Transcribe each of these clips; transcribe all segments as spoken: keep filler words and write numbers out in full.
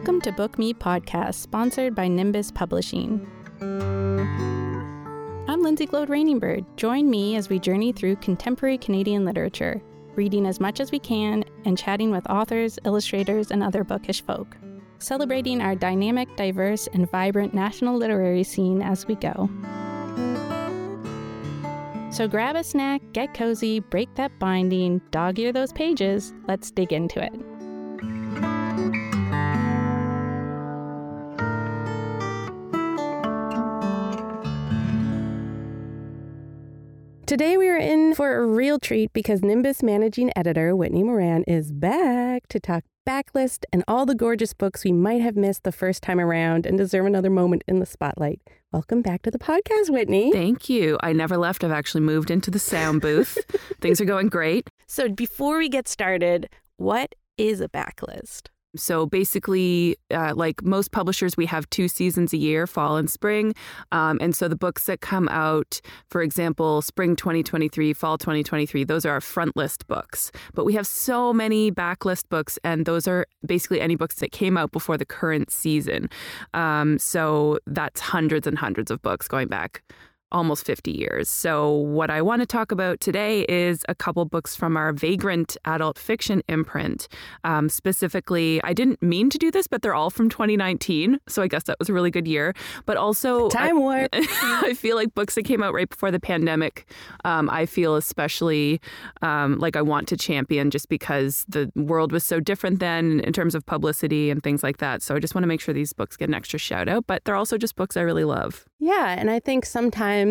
Welcome to Book Me Podcast, sponsored by Nimbus Publishing. I'm Lindsay Glode Rainingbird. Join me as we journey through contemporary Canadian literature, reading as much as we can and chatting with authors, illustrators, and other bookish folk, celebrating our dynamic, diverse, and vibrant national literary scene as we go. So grab a snack, get cozy, break that binding, dog-ear those pages. Let's dig into it. Today we are in for a real treat because Nimbus managing editor Whitney Moran is back to talk backlist and all the gorgeous books we might have missed the first time around and deserve another moment in the spotlight. Welcome back to the podcast, Whitney. Thank you. I never left. I've actually moved into the sound booth. Things are going great. So before we get started, what is a backlist? So basically, uh, like most publishers, we have two seasons a year, fall and spring. Um, and so the books that come out, for example, spring twenty twenty-three, fall twenty twenty-three, those are our front list books. But we have so many backlist books, and those are basically any books that came out before the current season. Um, so that's hundreds and hundreds of books going back almost fifty years. So what I want to talk about today is a couple books from our Vagrant adult fiction imprint. Um, specifically, I didn't mean to do this, but they're all from twenty nineteen. So I guess that was a really good year. But also, Time warp. I, I feel like books that came out right before the pandemic, um, I feel especially um, like I want to champion just because the world was so different then in terms of publicity and things like that. So I just want to make sure these books get an extra shout out. But they're also just books I really love. Yeah, and I think sometimes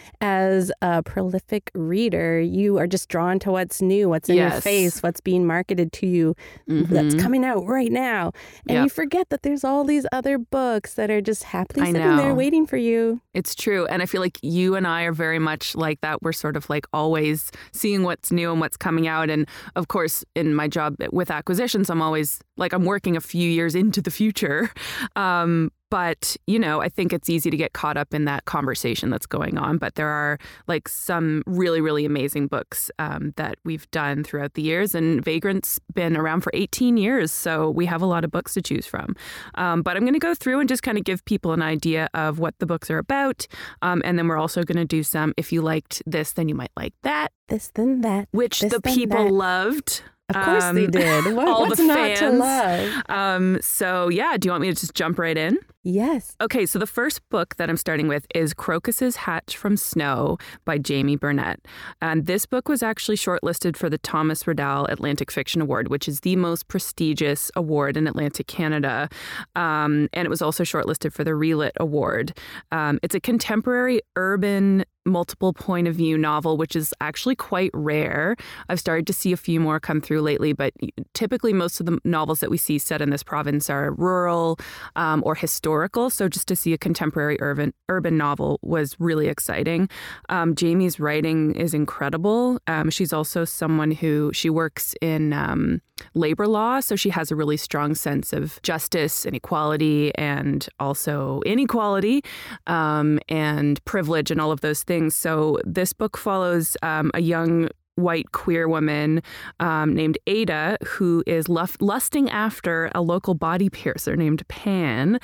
as a prolific reader, you are just drawn to what's new, what's in yes. your face, what's being marketed to you, mm-hmm. that's coming out right now. And yep. you forget that there's all these other books that are just happily I sitting know. there waiting for you. It's true. And I feel like you and I are very much like that. We're sort of like always seeing what's new and what's coming out. And of course, in my job with acquisitions, I'm always like I'm working a few years into the future. Um, But, you know, I think it's easy to get caught up in that conversation that's going on. But there are like some really, really amazing books um, that we've done throughout the years. And Vagrant's been around for eighteen years. So we have a lot of books to choose from. Um, but I'm going to go through and just kind of give people an idea of what the books are about. Um, and then we're also going to do some, if you liked this, then you might like that. This, then that. Which this, the people that. loved. Of course um, they did. What, all what's the not fans. to love? Um, so, yeah, do you want me to just jump right in? Yes. Okay, so the first book that I'm starting with is Crocuses Hatch from Snow by Jamie Burnett. And this book was actually shortlisted for the Thomas Riddell Atlantic Fiction Award, which is the most prestigious award in Atlantic Canada. Um, and it was also shortlisted for the Relit Award. Um, it's a contemporary urban multiple point of view novel, which is actually quite rare. I've started to see a few more come through lately, but typically most of the novels that we see set in this province are rural um, or historical. So just to see a contemporary urban urban novel was really exciting. Um, Jamie's writing is incredible. Um, she's also someone who she works in um, labor law, so she has a really strong sense of justice and equality and also inequality um, and privilege and all of those things. So this book follows um, a young white queer woman um, named Ada who is luf- lusting after a local body piercer named Pan.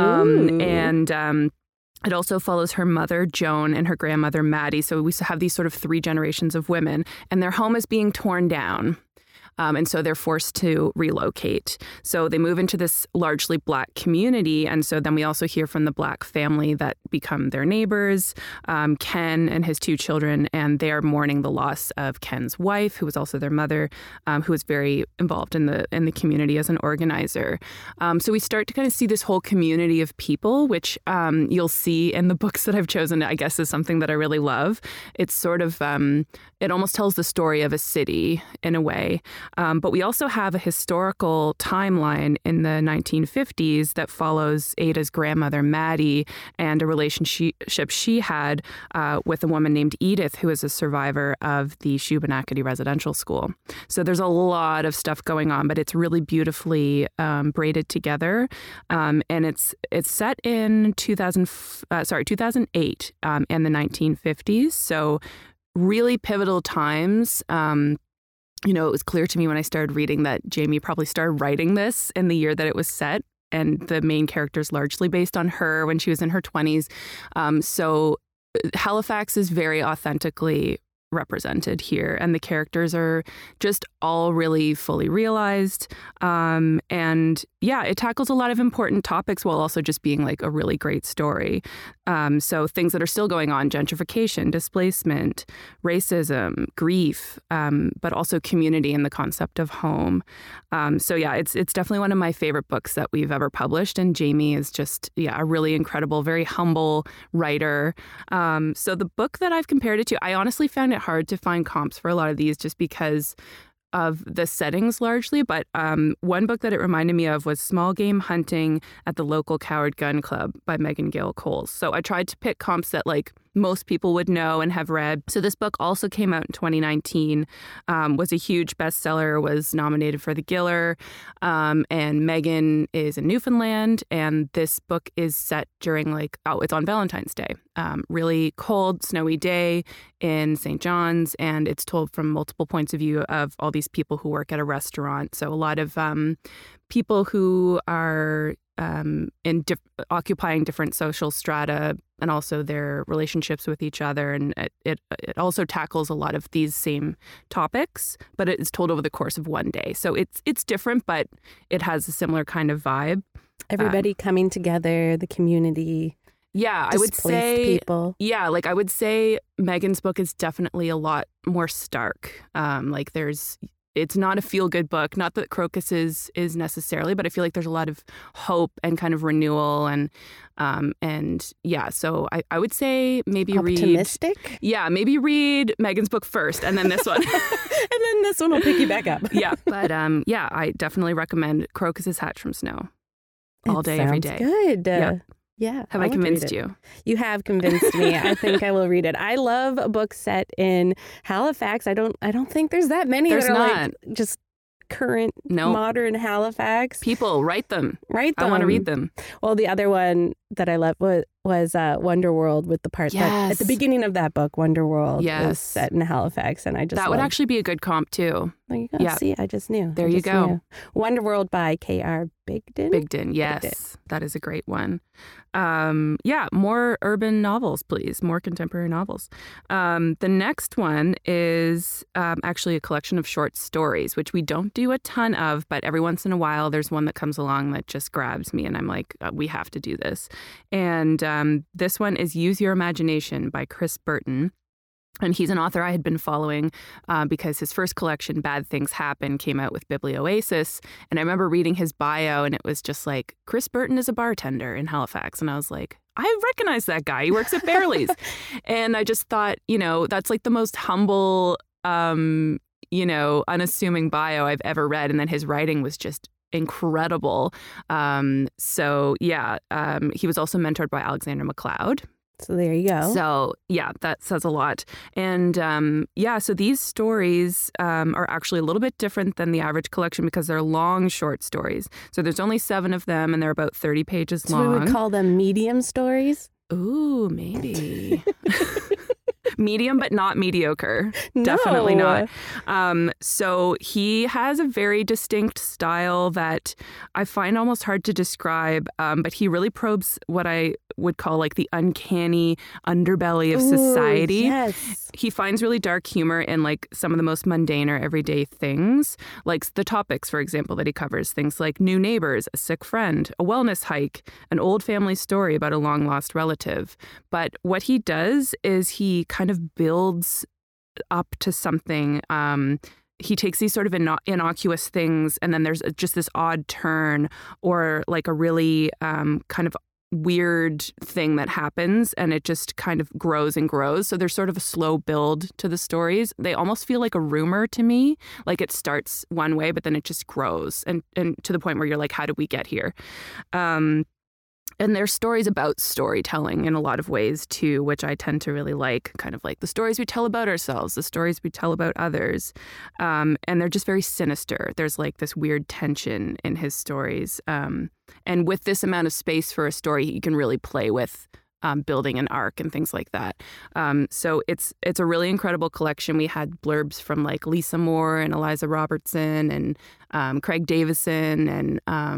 Um, and um, it also follows her mother, Joan, and her grandmother, Maddie. So we have these sort of three generations of women, and their home is being torn down. Um, and so they're forced to relocate. So they move into this largely Black community. And so then we also hear from the Black family that become their neighbors, um, Ken and his two children. And they are mourning the loss of Ken's wife, who was also their mother, um, who was very involved in the in the community as an organizer. Um, so we start to kind of see this whole community of people, which um, you'll see in the books that I've chosen, I guess, is something that I really love. It's sort of, um, it almost tells the story of a city in a way. Um, but we also have a historical timeline in the nineteen fifties that follows Ada's grandmother, Maddie, and a relationship she had uh, with a woman named Edith, who is a survivor of the Shubenacadie Residential School. So there's a lot of stuff going on, but it's really beautifully um, braided together. Um, and it's it's set in two thousand, uh, sorry, two thousand eight um, and the nineteen fifties. So really pivotal times. Um, you know, it was clear to me when I started reading that Jamie probably started writing this in the year that it was set, and the main character is largely based on her when she was in her twenties. Um, so Halifax is very authentically represented here, and the characters are just all really fully realized. Um, and yeah, it tackles a lot of important topics while also just being like a really great story. Um, so things that are still going on: gentrification, displacement, racism, grief, um, but also community and the concept of home. Um, so yeah, it's it's definitely one of my favorite books that we've ever published. And Jamie is just yeah a really incredible, very humble writer. Um, so the book that I've compared it to, I honestly found it hard to find comps for a lot of these just because of the settings largely, but um, one book that it reminded me of was Small Game Hunting at the Local Coward Gun Club by Megan Gale Coles. So I tried to pick comps that like most people would know and have read. So this book also came out in twenty nineteen, um, was a huge bestseller, was nominated for the Giller, um, and Megan is in Newfoundland, and this book is set during like, oh, it's on Valentine's Day. Um, really cold, snowy day in Saint John's, and it's told from multiple points of view of all these people who work at a restaurant. So a lot of um, people who are um, in diff- occupying different social strata, and also their relationships with each other. And it, it it also tackles a lot of these same topics, but it's told over the course of one day. So it's it's different, but it has a similar kind of vibe. Everybody um, coming together, the community. Yeah, I would say people. Yeah, like I would say Megan's book is definitely a lot more stark. Um, like there's It's not a feel-good book. Not that Crocus is, is necessarily, but I feel like there's a lot of hope and kind of renewal. And, um, and yeah, so I, I would say maybe Optimistic? read... Optimistic? Yeah, maybe read Megan's book first and then this one. And then this one will pick you back up. Yeah, but um, yeah, I definitely recommend Crocus's Hatch from Snow all it day, every day. Good. Yeah. Uh, Yeah. Have I, I convinced you? You have convinced me. I think I will read it. I love a book set in Halifax. I don't I don't think there's that many there's that are not. like just current no. modern Halifax. People, write them. Write them. I want to read them. Well, the other one that I loved was, was uh, Wonder World, with the part yes. that at the beginning of that book, Wonder World yes. is set in Halifax. And I just That loved... would actually be a good comp too. There you go. Yeah. See, I just knew. There I you just go. Knew. Wonder World by K R Bigden. Bigden, yes. Bigden. That is a great one. Um, yeah, more urban novels, please. More contemporary novels. Um, the next one is um, actually a collection of short stories, which we don't do a ton of, but every once in a while there's one that comes along that just grabs me and I'm like, uh, we have to do this. And um, this one is Use Your Imagination by Chris Burton. And he's an author I had been following uh, because his first collection, Bad Things Happen, came out with Biblioasis. And I remember reading his bio and it was just like, Chris Burton is a bartender in Halifax. And I was like, I recognize that guy. He works at Fairley's. And I just thought, you know, that's like the most humble, um, you know, unassuming bio I've ever read. And then his writing was just incredible. Um, so, yeah, um, he was also mentored by Alexander MacLeod. So there you go. So, yeah, that says a lot. And um, yeah, so these stories um, are actually a little bit different than the average collection because they're long, short stories. So there's only seven of them and they're about thirty pages so long. So we would call them medium stories? Ooh, maybe. Medium, but not mediocre. No. Definitely not. Um, so he has a very distinct style that I find almost hard to describe, um, but he really probes what I would call like the uncanny underbelly of society. Ooh, yes. He finds really dark humor in like some of the most mundane or everyday things, like the topics, for example, that he covers. Things like new neighbors, a sick friend, a wellness hike, an old family story about a long-lost relative. But what he does is he kind of builds up to something. Um, he takes these sort of inno- innocuous things, and then there's just this odd turn or like a really um, kind of weird thing that happens, and it just kind of grows and grows. So there's sort of a slow build to the stories. They almost feel like a rumor to me, like it starts one way, but then it just grows and, and to the point where you're like, how did we get here? Um, And there's stories about storytelling in a lot of ways, too, which I tend to really like, kind of like the stories we tell about ourselves, the stories we tell about others. Um, and they're just very sinister. There's like this weird tension in his stories. Um, and with this amount of space for a story, you can really play with um, building an arc and things like that. Um, so it's it's a really incredible collection. We had blurbs from like Lisa Moore and Eliza Robertson and um, Craig Davison and um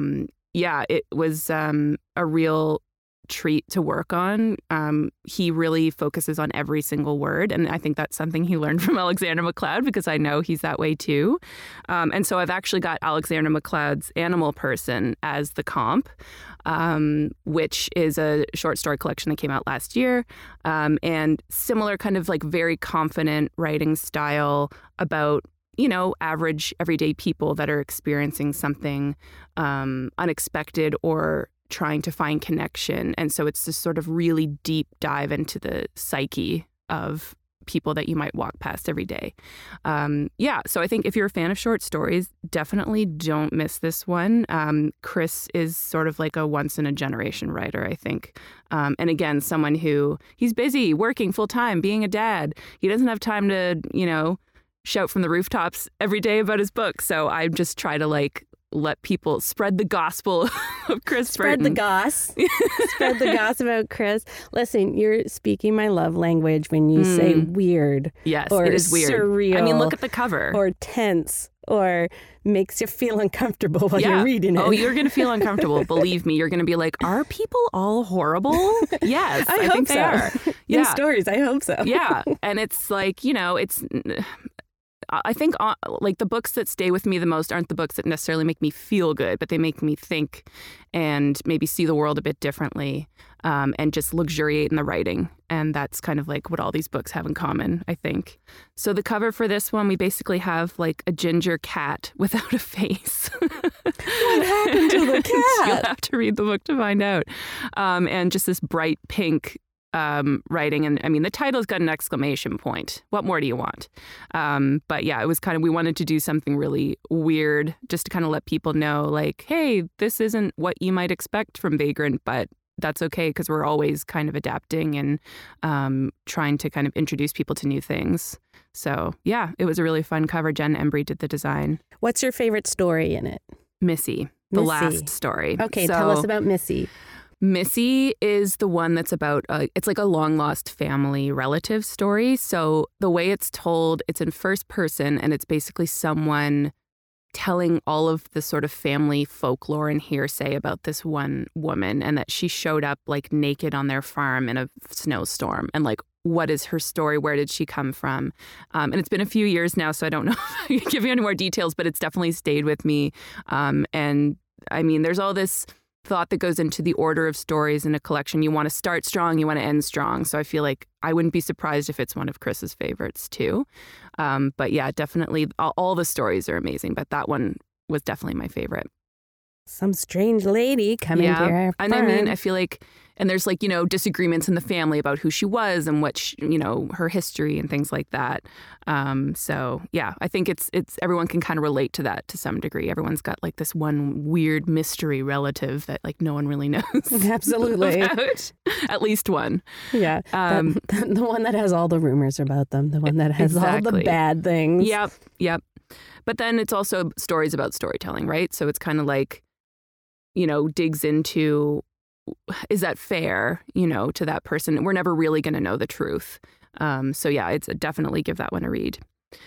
yeah, it was um, a real treat to work on. Um, he really focuses on every single word. And I think that's something he learned from Alexander McLeod, because I know he's that way too. Um, and so I've actually got Alexander McLeod's Animal Person as the comp, um, which is a short story collection that came out last year. Um, and similar kind of like very confident writing style about, you know, average everyday people that are experiencing something um, unexpected or trying to find connection. And so it's this sort of really deep dive into the psyche of people that you might walk past every day. Um, yeah, so I think if you're a fan of short stories, definitely don't miss this one. Um, Chris is sort of like a once-in-a-generation writer, I think. Um, and again, someone who, he's busy working full-time, being a dad. He doesn't have time to, you know, shout from the rooftops every day about his book. So I just try to like let people spread the gospel of Chris Spread Burton. the goss. Spread the goss about Chris. Listen, you're speaking my love language when you mm. say weird. Yes, or it is weird. Surreal. I mean, look at the cover. Or tense. Or makes you feel uncomfortable while yeah. you're reading it. Oh, you're going to feel uncomfortable. Believe me, you're going to be like, are people all horrible? Yes, I, I hope think so. they are. Yeah. In Yeah. stories, I hope so. Yeah. And it's like, you know, it's... I think uh, like the books that stay with me the most aren't the books that necessarily make me feel good, but they make me think and maybe see the world a bit differently um, and just luxuriate in the writing. And that's kind of like what all these books have in common, I think. So the cover for this one, we basically have like a ginger cat without a face. What happened to the cat? You'll have to read the book to find out. Um, and just this bright pink Um, writing. And I mean, the title's got an exclamation point. What more do you want? Um, but yeah, it was kind of, we wanted to do something really weird just to kind of let people know like, hey, this isn't what you might expect from Vagrant, but that's okay because we're always kind of adapting and um, trying to kind of introduce people to new things. So yeah, it was a really fun cover. Jen Embry did the design. What's your favorite story in it? Missy, the Missy. last story. Okay, so, tell us about Missy. Missy is the one that's about, uh, it's like a long lost family relative story. So the way it's told, it's in first person and it's basically someone telling all of the sort of family folklore and hearsay about this one woman and that she showed up like naked on their farm in a snowstorm and like, what is her story? Where did she come from? Um, and it's been a few years now, so I don't know if I can give you any more details, but it's definitely stayed with me. Um, and I mean, there's all this thought that goes into the order of stories in a collection. You want to start strong, you want to end strong. So I feel like I wouldn't be surprised if it's one of Chris's favorites too. Um, but yeah, definitely all, all the stories are amazing, but that one was definitely my favorite. Some strange lady coming yeah. to her And farm. I mean, I feel like, and there's like, you know, disagreements in the family about who she was and what, she, you know, her history and things like that. Um, so yeah, I think it's, it's, everyone can kind of relate to that to some degree. Everyone's got like this one weird mystery relative that like no one really knows. Absolutely. About. At least one. Yeah. Um, that, the one that has all the rumors about them, the one that has exactly. all the bad things. Yep. Yep. But then it's also stories about storytelling, right? So it's kind of like, you know, digs into, is that fair, you know, to that person? We're never really going to know the truth. Um, so yeah, it's a, definitely give that one a read.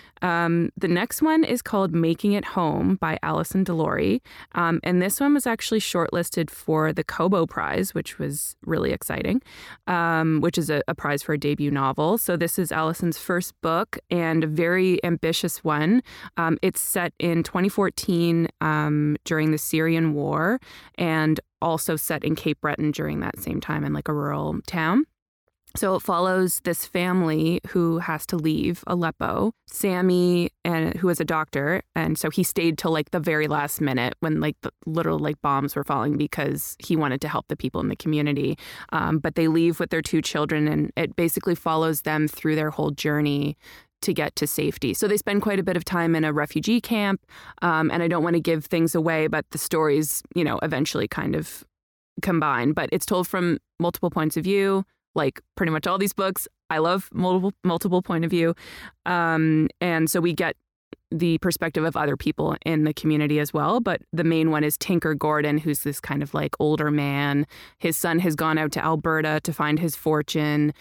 Um, the next one is called Making It Home by Alison Delory. Um, and this one was actually shortlisted for the Kobo Prize, which was really exciting, um, which is a, a prize for a debut novel. So this is Alison's first book and a very ambitious one. Um, it's set in twenty fourteen um, during the Syrian War and also set in Cape Breton during that same time in like a rural town. So it follows this family who has to leave Aleppo. Sammy, and who is a doctor, and so he stayed till like the very last minute when like the literal like bombs were falling because he wanted to help the people in the community. Um, but they leave with their two children, and it basically follows them through their whole journey to get to safety. So they spend quite a bit of time in a refugee camp, um, and I don't want to give things away, but the stories, you know, eventually kind of combine. But it's told from multiple points of view. Like pretty much all these books, I love multiple multiple point of view. Um, and so we get the perspective of other people in the community as well. But the main one is Tinker Gordon, who's this kind of like older man. His son has gone out to Alberta to find his fortune.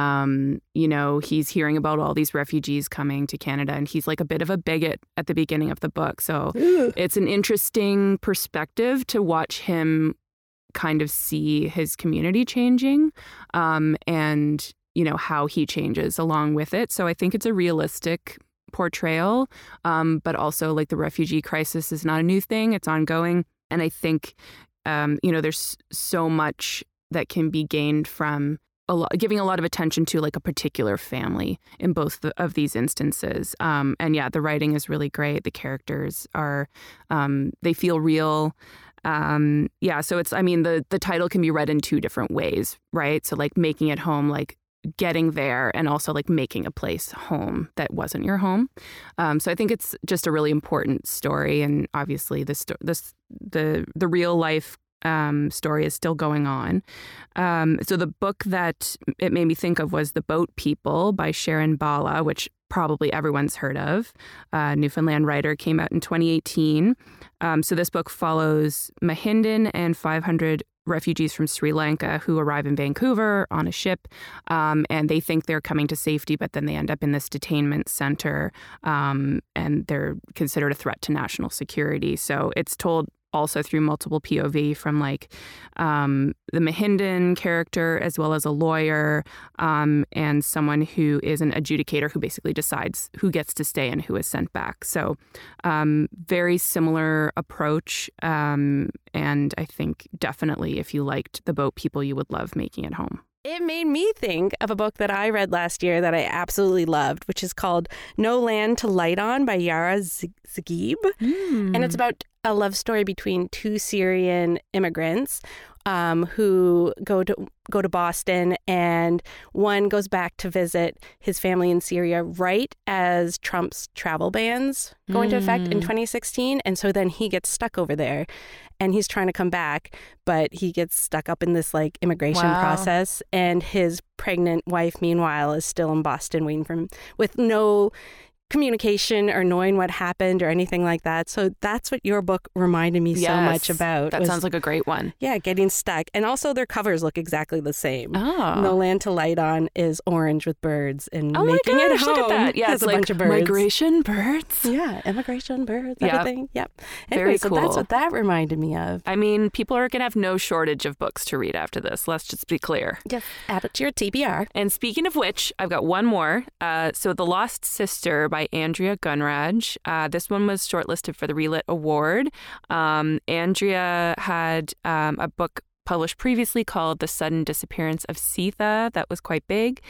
Um, you know, he's hearing about all these refugees coming to Canada, and he's like a bit of a bigot at the beginning of the book. So Ooh. It's an interesting perspective to watch him kind of see his community changing, um, and, you know, how he changes along with it. So I think it's a realistic portrayal, um, but also like the refugee crisis is not a new thing. It's ongoing. And I think, um, you know, there's so much that can be gained from a lot, giving a lot of attention to like a particular family in both the, of these instances. Um, and yeah, the writing is really great. The characters are, um, they feel real. Um, yeah, so it's, I mean, the, the title can be read in two different ways, right? So like making it home, like getting there, and also like making a place home that wasn't your home. Um, so I think it's just a really important story, and obviously the sto- this the the real life um, story is still going on. Um, so the book that it made me think of was The Boat People by Sharon Bala, which probably everyone's heard of. Uh, Newfoundland writer, came out in twenty eighteen. Um, so this book follows Mahindan and five hundred refugees from Sri Lanka who arrive in Vancouver on a ship, um, and they think they're coming to safety, but then they end up in this detainment center, um, and they're considered a threat to national security. So it's told also through multiple P O V from like um, the Mahindan character, as well as a lawyer, um, and someone who is an adjudicator who basically decides who gets to stay and who is sent back. So um, very similar approach. Um, and I think definitely if you liked The Boat People, you would love Making It Home. It made me think of a book that I read last year that I absolutely loved, which is called No Land to Light On by Yara Zagib. Mm. And it's about a love story between two Syrian immigrants um, who go to go to Boston, and one goes back to visit his family in Syria right as Trump's travel bans go into mm. effect in twenty sixteen. And so then he gets stuck over there, and he's trying to come back, but he gets stuck up in this like immigration wow. process. And his pregnant wife, meanwhile, is still in Boston waiting for him with no communication or knowing what happened or anything like that. So that's what your book reminded me yes, so much about. That was, sounds like a great one. Yeah, getting stuck. And also their covers look exactly the same. Oh. No Land to Light On is orange with birds, and oh Making my gosh, It Home look at that. Yeah, has it's a like bunch of birds. Migration birds. Yeah, immigration birds, yep. everything. Yep. Anyway, Very so cool. that's what that reminded me of. I mean, people are going to have no shortage of books to read after this. Let's just be clear. Just add it to your T B R. And speaking of which, I've got one more. Uh, so The Lost Sister by Andrea Gunraj. Uh, this one was shortlisted for the Relit Award. Um, Andrea had um, a book published previously called The Sudden Disappearance of Sita. That was quite big.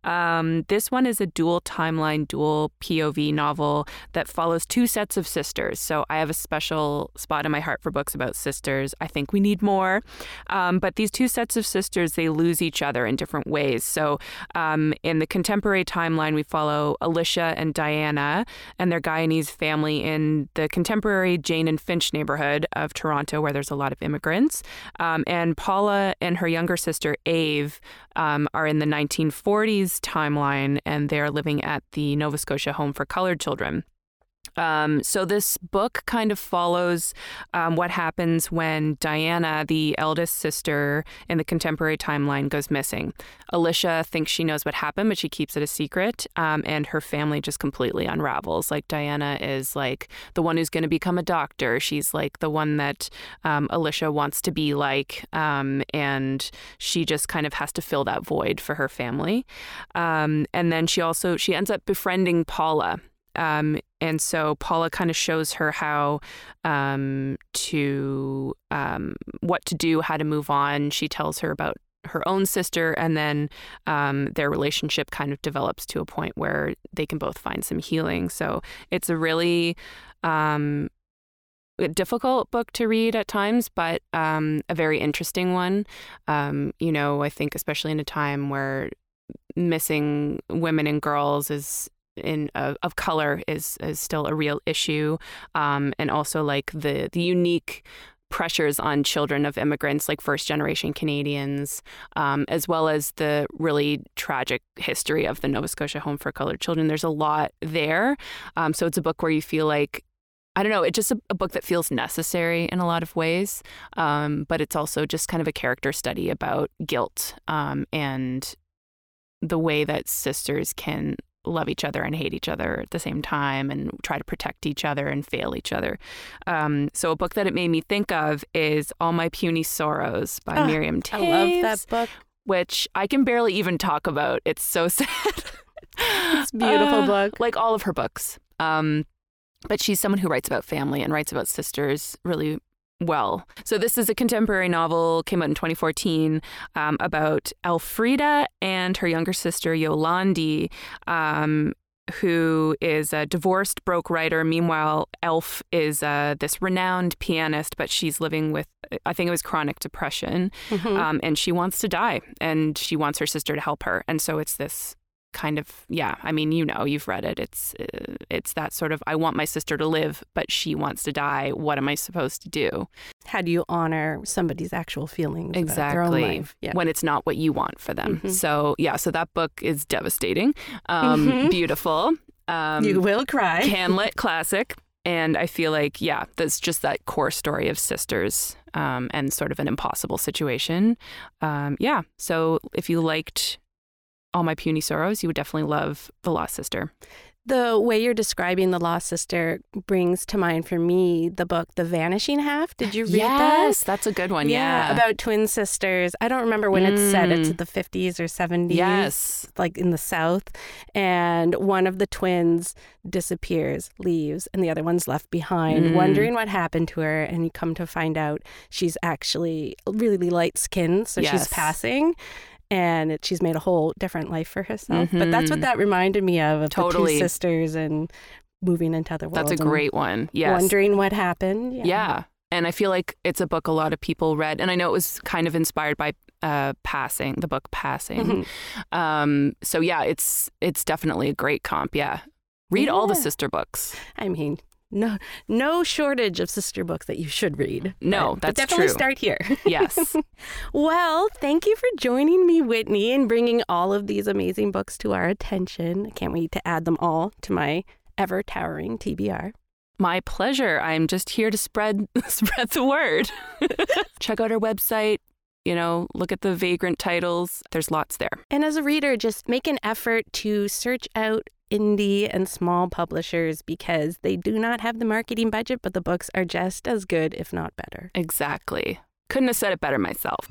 Um, this one is a dual timeline, dual P O V novel that follows two sets of sisters. So I have a special spot in my heart for books about sisters. I think we need more. Um, but these two sets of sisters, they lose each other in different ways. So um, in the contemporary timeline, we follow Alicia and Diana and their Guyanese family in the contemporary Jane and Finch neighborhood of Toronto, where there's a lot of immigrants. Um, and Paula and her younger sister, Ave, um, are in the nineteen forties timeline, and they're living at the Nova Scotia Home for Colored Children. Um, so this book kind of follows um, what happens when Diana, the eldest sister in the contemporary timeline, goes missing. Alicia thinks she knows what happened, but she keeps it a secret, um, and her family just completely unravels. Like, Diana is like the one who's going to become a doctor. She's like the one that um, Alicia wants to be like, um, and she just kind of has to fill that void for her family. Um, and then she also, she ends up befriending Paula. Um, and so Paula kind of shows her how um, to, um, what to do, how to move on. She tells her about her own sister, and then um, their relationship kind of develops to a point where they can both find some healing. So it's a really um, a difficult book to read at times, but um, a very interesting one. Um, you know, I think especially in a time where missing women and girls is in uh, of color is is still a real issue, um, and also like the the unique pressures on children of immigrants, like first-generation Canadians, um, as well as the really tragic history of the Nova Scotia Home for Colored Children. There's a lot there. Um, so it's a book where you feel like, I don't know, it's just a, a book that feels necessary in a lot of ways, um, but it's also just kind of a character study about guilt um, and the way that sisters can love each other and hate each other at the same time and try to protect each other and fail each other. Um, so a book that it made me think of is All My Puny Sorrows by oh, Miriam Toews. I love that book. Which I can barely even talk about. It's so sad. It's a beautiful uh, book. Like all of her books. Um, but she's someone who writes about family and writes about sisters really well. So this is a contemporary novel, came out in twenty fourteen, um, about Elfrida and her younger sister Yolandi, um, who is a divorced broke writer. Meanwhile, Elf is uh, this renowned pianist, but she's living with, I think it was chronic depression, mm-hmm. um, and she wants to die, and she wants her sister to help her. And so it's this kind of, yeah, I mean, you know, you've read it. It's uh, it's that sort of, I want my sister to live, but she wants to die. What am I supposed to do? How do you honor somebody's actual feelings exactly. about their own life? Yeah. When it's not what you want for them. Mm-hmm. So, yeah, so that book is devastating, um, mm-hmm. beautiful. Um, you will cry. Canlit classic. And I feel like, yeah, that's just that core story of sisters um, and sort of an impossible situation. Um, yeah, so if you liked All My Puny Sorrows, you would definitely love The Lost Sister. The way you're describing The Lost Sister brings to mind for me the book The Vanishing Half. Did you read yes, that? Yes, that's a good one. Yeah. yeah. About twin sisters. I don't remember when mm. it's set. It's the fifties or seventies. Yes. Like in the South. And one of the twins disappears, leaves, and the other one's left behind, mm. wondering what happened to her. And you come to find out she's actually really light-skinned, so yes. she's passing. And it, she's made a whole different life for herself. Mm-hmm. But that's what that reminded me of, of totally. the two sisters and moving into other worlds. That's a great one, yes. Wondering what happened. Yeah. yeah. And I feel like it's a book a lot of people read. And I know it was kind of inspired by uh, Passing, the book Passing. Mm-hmm. Um, so yeah, it's it's definitely a great comp, yeah. Read yeah. all the sister books. I mean... No, no shortage of sister books that you should read. No, but, that's but definitely true. Start here. Yes. Well, thank you for joining me, Whitney, and bringing all of these amazing books to our attention. I can't wait to add them all to my ever-towering T B R. My pleasure. I'm just here to spread spread the word. Check out our website. You know, look at the vagrant titles. There's lots there. And as a reader, just make an effort to search out indie and small publishers because they do not have the marketing budget, but the books are just as good, if not better. Exactly. Couldn't have said it better myself.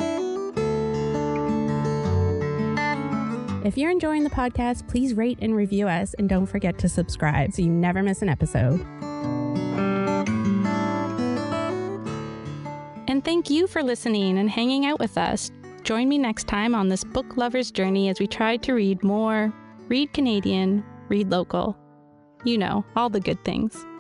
If you're enjoying the podcast, please rate and review us, and don't forget to subscribe so you never miss an episode. And thank you for listening and hanging out with us. Join me next time on this book lover's journey as we try to read more, read Canadian, read local. You know, all the good things.